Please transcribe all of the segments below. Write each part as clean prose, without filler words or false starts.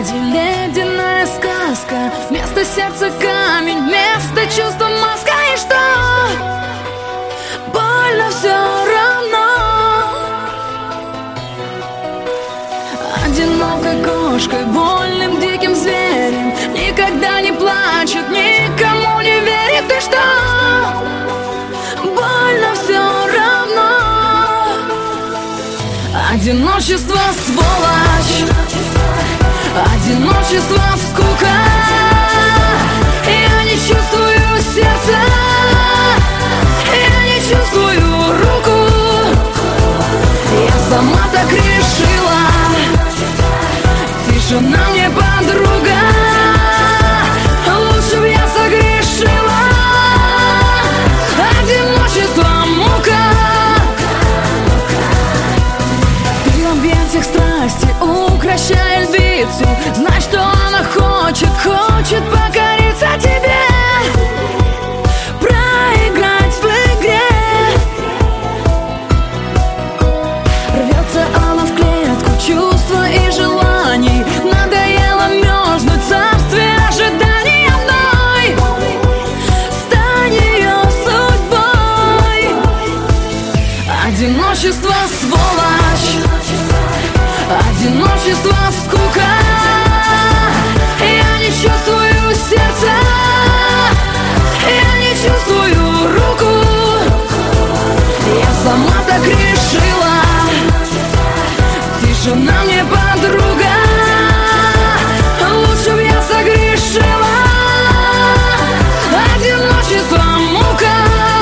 Среди ледяная сказка, вместо сердца камень, вместо чувства маска. И что? Больно все равно. Одинокой кошкой, вольным диким зверем, никогда не плачет, никому не верит. И что? Больно все равно. Одиночество сволочь, одиночество скука. Я не чувствую сердца, я не чувствую руку. Я сама так решила. Тишина мне подруга, лучше б я согрешила. Одиночество мука. Ты в объятиях страсти, укращая львицу. Знай, что она хочет покориться тебе, проиграть в игре. Рвется она в клетку чувства и желаний. Надоело мерзнуть в царстве ожиданий одной. Стань ее судьбой. Одиночество сволочь, одиночество скука. Я не чувствую сердца, я не чувствую руку. Я сама так решила. Тишина мне подруга, лучше б я согрешила. Одиночество мука,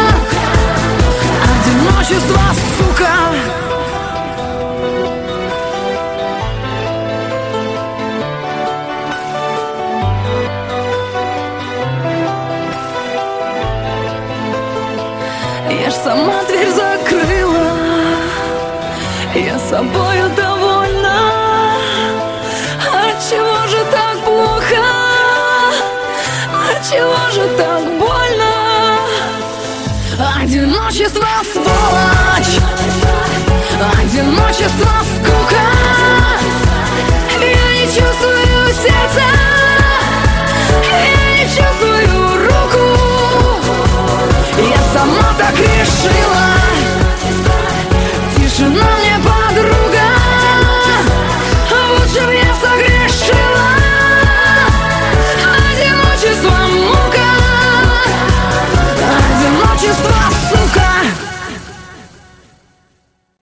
одиночество сука. Я ж сама дверь закрыла, я собою довольна. Отчего же так плохо? Отчего же так больно? Одиночество сволочь, одиночество